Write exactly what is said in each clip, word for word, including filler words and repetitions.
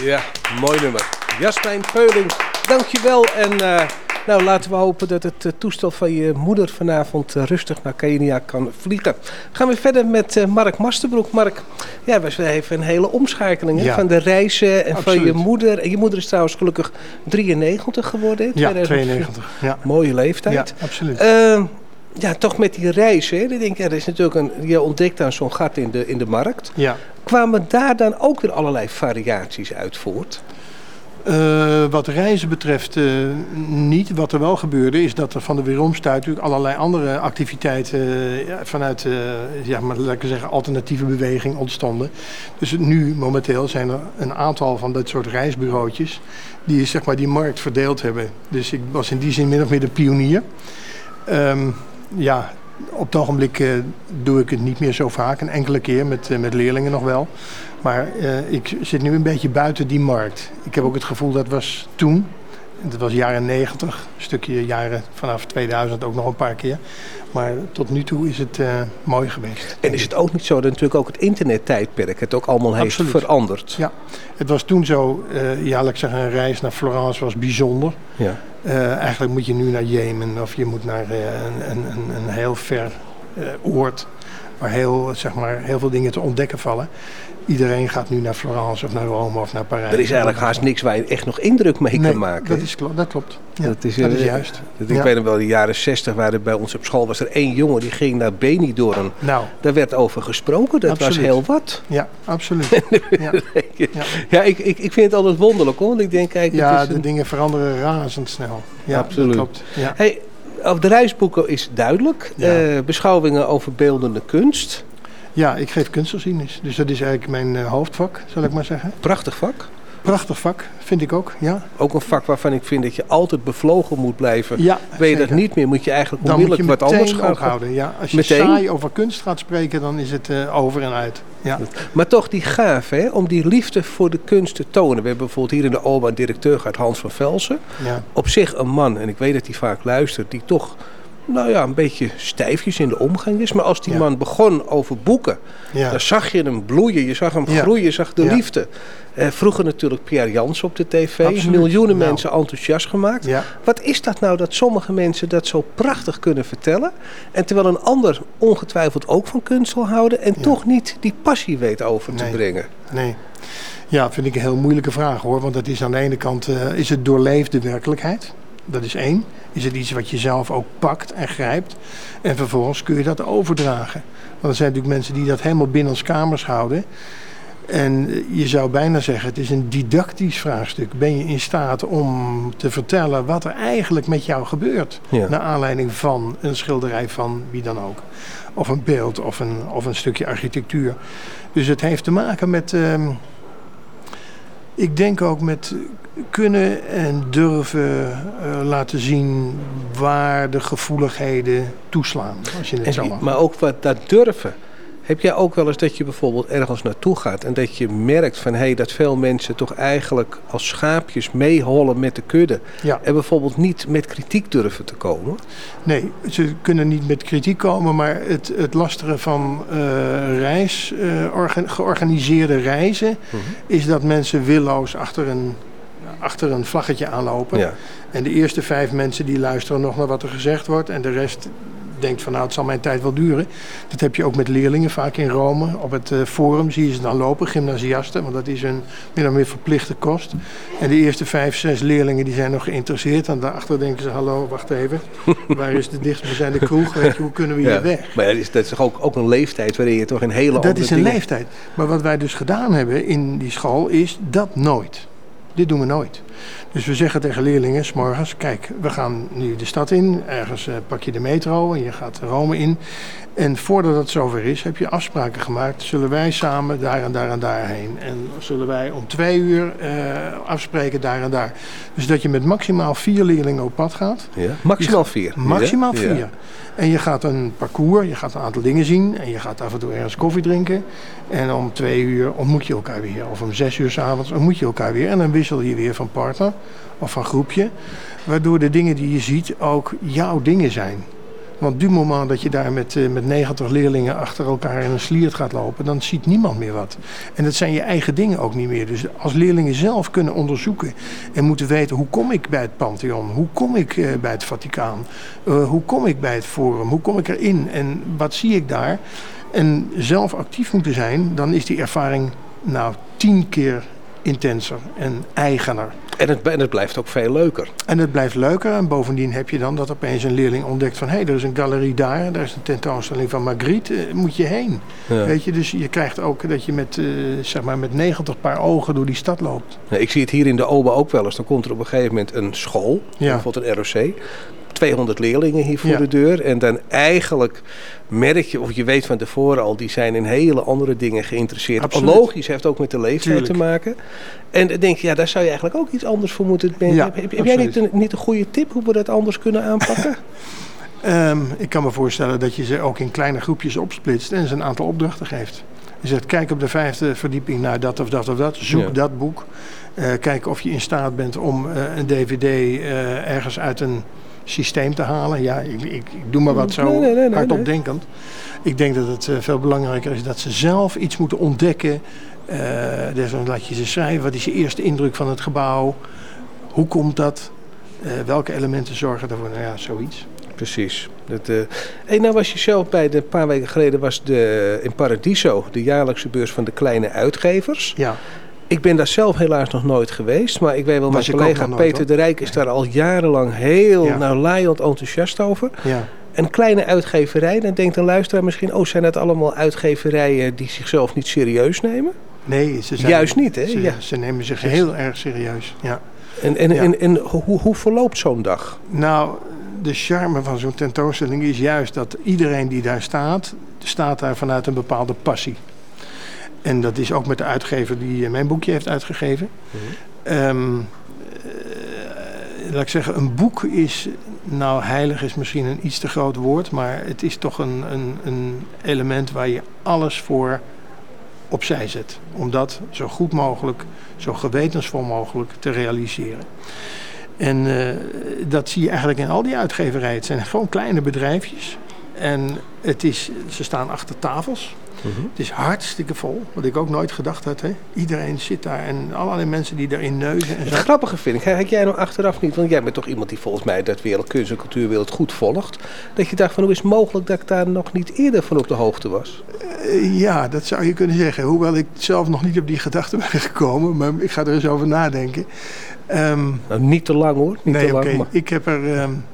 Ja, mooi nummer. Jasmijn Peuling, dankjewel. En uh, nou, laten we hopen dat het uh, toestel van je moeder vanavond uh, rustig naar Kenia kan vliegen. Gaan we verder met uh, Mark Masterbroek. Mark, ja, we hebben even een hele omschakeling hè, ja. van de reizen en Absoluut. Van je moeder. En je moeder is trouwens gelukkig drieënnegentig geworden. Hè? Ja, tweeënnegentig. Ja. Mooie leeftijd. Ja, absoluut. Uh, ja, toch met die reizen. Hè? Ik denk, ja, er is natuurlijk een, je ontdekt dan zo'n gat in de, in de markt. Ja. Kwamen daar dan ook weer allerlei variaties uit voort? Uh, wat reizen betreft uh, niet. Wat er wel gebeurde is dat er van de weeromstuit natuurlijk allerlei andere activiteiten uh, vanuit uh, ja, maar laat ik zeggen, alternatieve beweging ontstonden. Dus nu momenteel zijn er een aantal van dit soort reisbureautjes die zeg maar die markt verdeeld hebben. Dus ik was in die zin min of meer de pionier. Um, ja, op het ogenblik uh, doe ik het niet meer zo vaak. Een enkele keer met, uh, met leerlingen nog wel. Maar uh, ik zit nu een beetje buiten die markt. Ik heb ook het gevoel dat was toen, dat was jaren negentig, een stukje jaren vanaf tweeduizend ook nog een paar keer. Maar tot nu toe is het uh, mooi geweest. En is het ook niet zo dat natuurlijk ook het internettijdperk het ook allemaal heeft Absoluut. veranderd? Ja, het was toen zo, uh, ja, laat ik zeggen, een reis naar Florence was bijzonder. Ja. Uh, eigenlijk moet je nu naar Jemen of je moet naar uh, een, een, een heel ver uh, oord waar heel, zeg maar, heel veel dingen te ontdekken vallen. Iedereen gaat nu naar Florence of naar Rome of naar Parijs. Er is eigenlijk haast niks waar je echt nog indruk mee nee, kan maken. Dat, is, dat klopt. Ja, dat is, dat uh, is juist. Dat, ik ja. weet nog wel, in de jaren zestig waren bij ons op school was er één jongen die ging naar Benidorm. Nou, daar werd over gesproken. Dat absoluut. was heel wat. Ja, absoluut. ja, ja. ja ik, ik, ik vind het altijd wonderlijk hoor. Want ik denk, kijk, ja, het is de een... dingen veranderen razendsnel. Ja, absoluut. Dat klopt. Ja. Hey, over de reisboeken is duidelijk. Ja. Uh, beschouwingen over beeldende kunst. Ja, ik geef kunstgeschiedenis. Dus dat is eigenlijk mijn uh, hoofdvak, zal ik maar zeggen. Prachtig vak. Prachtig vak, vind ik ook, ja. Ook een vak waarvan ik vind dat je altijd bevlogen moet blijven. Ja, weet je zeker. dat niet meer, moet je eigenlijk dan onmiddellijk moet je wat anders gaan houden. Ja. Als je meteen. saai over kunst gaat spreken, dan is het uh, over en uit. Ja. Maar toch die gave, hè, om die liefde voor de kunst te tonen. We hebben bijvoorbeeld hier in de Oba een directeur gehad, Hans van Velsen. Ja. Op zich een man, en ik weet dat hij vaak luistert, die toch... nou ja, een beetje stijfjes in de omgang is. Maar als die ja. man begon over boeken, ja. dan zag je hem bloeien, je zag hem ja. groeien, je zag de ja. liefde. Eh, vroeger natuurlijk Pierre Jansen op de tv, Absoluut. miljoenen nou. mensen enthousiast gemaakt. Ja. Wat is dat nou dat sommige mensen dat zo prachtig kunnen vertellen, en terwijl een ander ongetwijfeld ook van kunst zal houden en ja. toch niet die passie weet over te nee. brengen? Nee. Ja, vind ik een heel moeilijke vraag hoor, want dat is aan de ene kant, uh, is het doorleefde werkelijkheid. Dat is één. Is het iets wat je zelf ook pakt en grijpt. En vervolgens kun je dat overdragen. Want er zijn natuurlijk mensen die dat helemaal binnen ons kamers houden. En je zou bijna zeggen, het is een didactisch vraagstuk. Ben je in staat om te vertellen wat er eigenlijk met jou gebeurt? Ja. Naar aanleiding van een schilderij van wie dan ook. Of een beeld of een, of een stukje architectuur. Dus het heeft te maken met... Uh, ik denk ook met... kunnen en durven uh, laten zien waar de gevoeligheden toeslaan. Als je het en, zo mag. Maar ook wat dat durven. Heb jij ook wel eens dat je bijvoorbeeld ergens naartoe gaat en dat je merkt van hey, dat veel mensen toch eigenlijk als schaapjes meehollen met de kudde. Ja. En bijvoorbeeld niet met kritiek durven te komen? Nee, ze kunnen niet met kritiek komen, maar het, het lastige van uh, reis, uh, orga- georganiseerde reizen, uh-huh. is dat mensen willoos achter een achter een vlaggetje aanlopen. Ja. En de eerste vijf mensen die luisteren nog naar wat er gezegd wordt. En de rest denkt van nou, het zal mijn tijd wel duren. Dat heb je ook met leerlingen vaak in Rome. Op het uh, forum zie je ze dan lopen, gymnasiasten. Want dat is een min of meer verplichte kost. En de eerste vijf, zes leerlingen die zijn nog geïnteresseerd. En daarachter denken ze, hallo, wacht even. Waar is de dichtstbijzijnde kroeg? Weet je, hoe kunnen we hier ja. weg? Maar ja, dat is, dat is toch ook, ook een leeftijd waarin je toch een hele andere Dat is een dingen... leeftijd. Maar wat wij dus gedaan hebben in die school is dat nooit. Dit doen we nooit. Dus we zeggen tegen leerlingen 's morgens, kijk, we gaan nu de stad in. Ergens uh, pak je de metro en je gaat Rome in. En voordat het zover is, heb je afspraken gemaakt. Zullen wij samen daar en daar en daar heen. En zullen wij om twee uur uh, afspreken daar en daar. Dus dat je met maximaal vier leerlingen op pad gaat. Ja, maximaal vier? Maximaal ja. vier. Ja. En je gaat een parcours, je gaat een aantal dingen zien. En je gaat af en toe ergens koffie drinken. En om twee uur ontmoet je elkaar weer. Of om zes uur 's avonds ontmoet je elkaar weer. En dan wissel je weer van partner of van groepje. Waardoor de dingen die je ziet ook jouw dingen zijn. Want du moment dat je daar met, uh, met negentig leerlingen achter elkaar in een sliert gaat lopen, dan ziet niemand meer wat. En dat zijn je eigen dingen ook niet meer. Dus als leerlingen zelf kunnen onderzoeken en moeten weten, hoe kom ik bij het Pantheon? Hoe kom ik uh, bij het Vaticaan? Uh, hoe kom ik bij het Forum? Hoe kom ik erin? En wat zie ik daar? En zelf actief moeten zijn, dan is die ervaring nou tien keer intenser en eigener. En het, en het blijft ook veel leuker. En het blijft leuker. En bovendien heb je dan dat opeens een leerling ontdekt van, hé, hey, er is een galerie daar, daar is een tentoonstelling van Magritte, uh, moet je heen. Ja. Weet je, dus je krijgt ook dat je met, uh, zeg maar met negentig paar ogen door die stad loopt. Ja, ik zie het hier in de Oba ook wel eens. Dan komt er op een gegeven moment een school, ja. bijvoorbeeld een R O C. tweehonderd leerlingen hier voor ja. de deur. En dan eigenlijk merk je, of je weet van tevoren al, die zijn in hele andere dingen geïnteresseerd. Absoluut. Logisch, heeft ook met de leeftijd Tuurlijk. te maken. En dan denk je, ja, daar zou je eigenlijk ook iets anders voor moeten denken. Ja, heb, heb, heb jij niet een, niet een goede tip hoe we dat anders kunnen aanpakken? um, ik kan me voorstellen dat je ze ook in kleine groepjes opsplitst en ze een aantal opdrachten geeft. Je zegt, kijk op de vijfde verdieping naar dat of dat of dat. Zoek ja. dat boek. Uh, kijk of je in staat bent om uh, een D V D uh, ergens uit een systeem te halen. Ja, ik, ik, ik doe maar wat zo nee, nee, nee, hardop nee. denkend. Ik denk dat het uh, veel belangrijker is dat ze zelf iets moeten ontdekken. Uh, dus dan laat je ze schrijven. Wat is je eerste indruk van het gebouw? Hoe komt dat? Uh, welke elementen zorgen ervoor? Nou ja, zoiets. Precies. Dat, uh... hey, nou was je zelf bij de, een paar weken geleden was de, in Paradiso, de jaarlijkse beurs van de kleine uitgevers. Ja. Ik ben daar zelf helaas nog nooit geweest, maar ik weet wel, mijn collega nooit, Peter hoor. de Rijk is nee. daar al jarenlang heel ja. nou, laaiend enthousiast over. Ja. Een kleine uitgeverij, dan denkt een luisteraar misschien, oh, zijn dat allemaal uitgeverijen die zichzelf niet serieus nemen? Nee, ze zijn, juist niet, hè? Ze, ja. ze nemen zich heel erg serieus, ja. En, en, ja. en, en hoe, hoe verloopt zo'n dag? Nou, de charme van zo'n tentoonstelling is juist dat iedereen die daar staat, staat daar vanuit een bepaalde passie. En dat is ook met de uitgever die mijn boekje heeft uitgegeven. Mm-hmm. Um, uh, laat ik zeggen, een boek is, nou heilig is misschien een iets te groot woord, maar het is toch een, een, een element waar je alles voor opzij zet. Om dat zo goed mogelijk, zo gewetensvol mogelijk te realiseren. En uh, dat zie je eigenlijk in al die uitgeverijen. Het zijn gewoon kleine bedrijfjes. En het is, ze staan achter tafels. Mm-hmm. Het is hartstikke vol, wat ik ook nooit gedacht had. Hè? Iedereen zit daar en allerlei mensen die daarin neuzen. En het zo. grappige vind ik, heb jij nou achteraf niet, want jij bent toch iemand die volgens mij dat wereld, kunst en cultuurwereld goed volgt, dat je dacht van hoe is het mogelijk dat ik daar nog niet eerder van op de hoogte was? Uh, ja, dat zou je kunnen zeggen. Hoewel ik zelf nog niet op die gedachte ben gekomen, maar ik ga er eens over nadenken. Um, nou, niet te lang hoor. Niet nee, te lang, okay. maar... ik heb er... Um,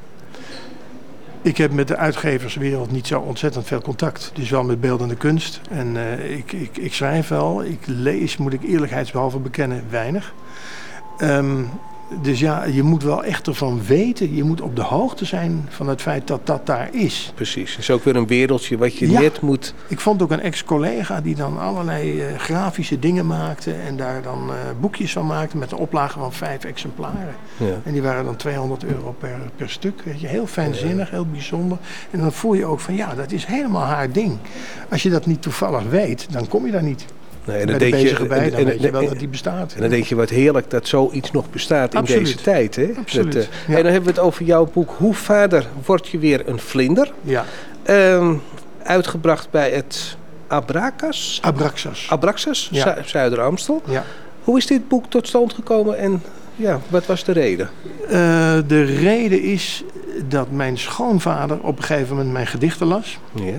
Ik heb met de uitgeverswereld niet zo ontzettend veel contact. Dus wel met beeldende kunst. En uh, ik, ik, ik schrijf wel. Ik lees, moet ik eerlijkheidsbehalve bekennen, weinig. Um, dus ja, je moet wel echt ervan weten. Je moet op de hoogte zijn van het feit dat dat daar is. Precies. Het is ook weer een wereldje wat je ja, net moet... Ik vond ook een ex-collega die dan allerlei uh, grafische dingen maakte. En daar dan uh, boekjes van maakte met een oplage van vijf exemplaren. Ja. En die waren dan tweehonderd euro per, per stuk. Weet je. Heel fijnzinnig, heel bijzonder. En dan voel je ook van ja, dat is helemaal haar ding. Als je dat niet toevallig weet, dan kom je daar niet. Nee, en bij dan de bezige je, bij, dan en, weet je en, wel en, dat die bestaat. En dan denk je wat heerlijk dat zoiets nog bestaat in Absoluut. deze tijd. Hè? Absoluut. Dat, uh, ja. En dan hebben we het over jouw boek Hoe vader word je weer een vlinder. Ja. Um, uitgebracht bij het Abraxas. Abraxas. Abraxas, ja. Zu- Zuider-Amstel. Ja. Hoe is dit boek tot stand gekomen en ja, wat was de reden? Uh, de reden is dat mijn schoonvader op een gegeven moment mijn gedichten las. Ja.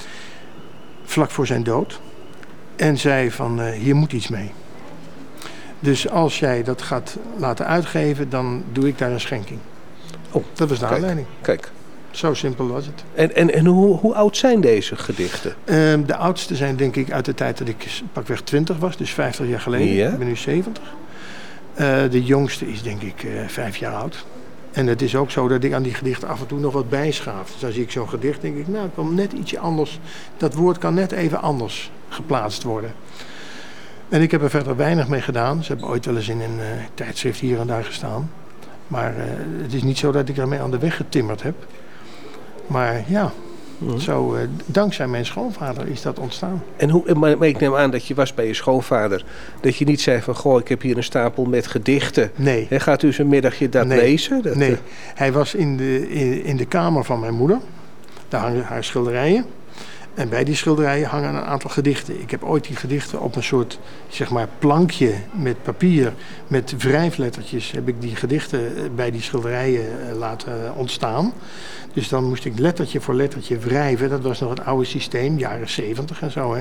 Vlak voor zijn dood. En zei van, uh, hier moet iets mee. Dus als jij dat gaat laten uitgeven, dan doe ik daar een schenking. Oh, dat was de kijk, aanleiding. Kijk. Zo simpel was het. En, en, en hoe, hoe oud zijn deze gedichten? Uh, de oudste zijn denk ik uit de tijd dat ik pakweg twintig was. Dus vijftig jaar geleden. Ja. Ik ben nu zeventig. Uh, de jongste is denk ik uh, vijf jaar oud. En het is ook zo dat ik aan die gedichten af en toe nog wat bijschaaf. Dus dan zie ik zo'n gedicht, denk ik, nou, ik kan net ietsje anders. Dat woord kan net even anders geplaatst worden. En ik heb er verder weinig mee gedaan. Ze hebben ooit wel eens in een uh, tijdschrift hier en daar gestaan. Maar uh, het is niet zo dat ik ermee aan de weg getimmerd heb. Maar ja, mm-hmm. zo, uh, dankzij mijn schoonvader is dat ontstaan. En hoe, maar ik neem aan dat je was bij je schoonvader. Dat je niet zei van, goh, ik heb hier een stapel met gedichten. Nee. En gaat u eens een middagje dat nee. lezen? Dat, nee, uh... hij was in de, in, in de kamer van mijn moeder. Daar hangen haar schilderijen. En bij die schilderijen hangen een aantal gedichten. Ik heb ooit die gedichten op een soort, zeg maar, plankje met papier, met wrijflettertjes, heb ik die gedichten bij die schilderijen laten ontstaan. Dus dan moest ik lettertje voor lettertje wrijven. Dat was nog het oude systeem, jaren zeventig en zo. Hè.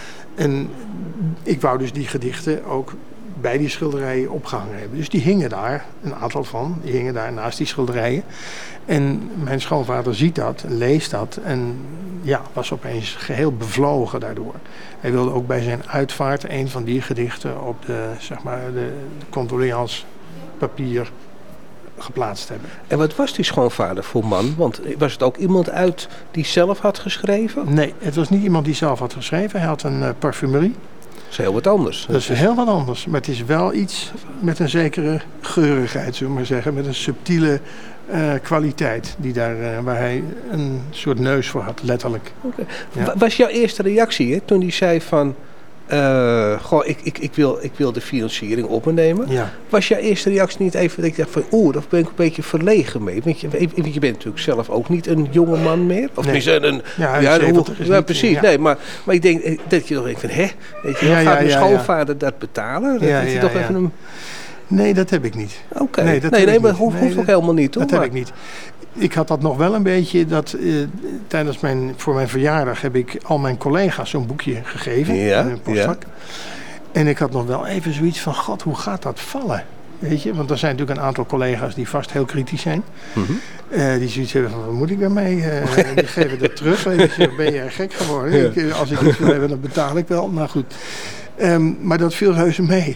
En ik wou dus die gedichten ook bij die schilderijen opgehangen hebben. Dus die hingen daar, een aantal van, die hingen daar naast die schilderijen. En mijn schoonvader ziet dat, leest dat en ja, was opeens geheel bevlogen daardoor. Hij wilde ook bij zijn uitvaart een van die gedichten op de, zeg maar, de condoleance papier geplaatst hebben. En wat was die schoonvader voor man? Want was het ook iemand uit die zelf had geschreven? Nee, het was niet iemand die zelf had geschreven. Hij had een uh, parfumerie. Dat is heel wat anders. Dat is heel wat anders. Maar het is wel iets met een zekere geurigheid, zullen we maar zeggen. Met een subtiele uh, kwaliteit die daar, uh, waar hij een soort neus voor had, letterlijk. Okay. Ja. Was jouw eerste reactie hè, toen hij zei van... Uh, goh, ik, ik, ik, wil, ik wil de financiering op me nemen. Ja. Was jouw eerste reactie niet even dat ik dacht van... oeh, daar ben ik een beetje verlegen mee. Want je, je bent natuurlijk zelf ook niet een jonge man meer. Of nee. Een, een, ja, ja, hoe, ja niet, precies. Ja. Nee, maar, maar ik denk dat je toch denkt van... hè, weet je, ja, gaat ja, mijn ja, schoonvader ja. dat betalen? Dat, ja, dat je ja, toch ja. even een... Nee, dat heb ik niet. Oké. Okay. Nee, nee, nee maar hoeft nee, ook helemaal niet, hoor. Dat maar. heb ik niet. Ik had dat nog wel een beetje, dat uh, tijdens mijn, voor mijn verjaardag heb ik al mijn collega's zo'n boekje gegeven. Ja, in een postvak. Ja. En ik had nog wel even zoiets van, god, hoe gaat dat vallen? Weet je, want er zijn natuurlijk een aantal collega's die vast heel kritisch zijn. Mm-hmm. Uh, die zoiets hebben van, wat moet ik daarmee? Uh, die geven dat terug. Weet je, ben je gek geworden? Ja. Ik, als ik iets wil hebben, dan betaal ik wel. Maar goed. Um, maar dat viel reuze mee.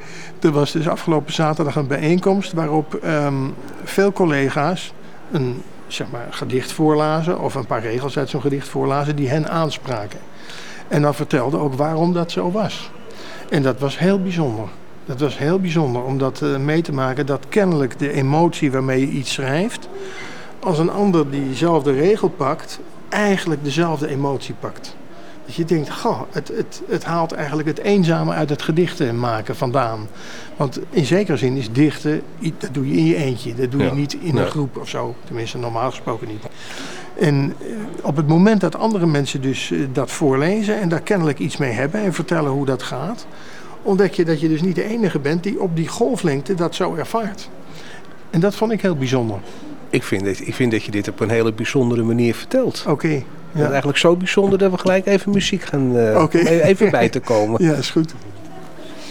Er was dus afgelopen zaterdag een bijeenkomst waarop um, veel collega's een, zeg maar, gedicht voorlazen of een paar regels uit zo'n gedicht voorlazen die hen aanspraken. En dan vertelde ook waarom dat zo was. En dat was heel bijzonder. Dat was heel bijzonder om dat uh, mee te maken dat kennelijk de emotie waarmee je iets schrijft, als een ander diezelfde regel pakt, eigenlijk dezelfde emotie pakt. Dat je denkt, goh, het, het, het haalt eigenlijk het eenzame uit het gedichten maken vandaan. Want in zekere zin is dichten, dat doe je in je eentje. Dat doe je ja. niet in een ja. groep of zo. Tenminste, normaal gesproken niet. En op het moment dat andere mensen dus dat voorlezen en daar kennelijk iets mee hebben en vertellen hoe dat gaat, ontdek je dat je dus niet de enige bent die op die golflengte dat zo ervaart. En dat vond ik heel bijzonder. Ik vind, dat, ik vind dat je dit op een hele bijzondere manier vertelt. Oké. Okay, ja. Het is eigenlijk zo bijzonder dat we gelijk even muziek gaan uh, okay. even bij te komen. Ja, is goed.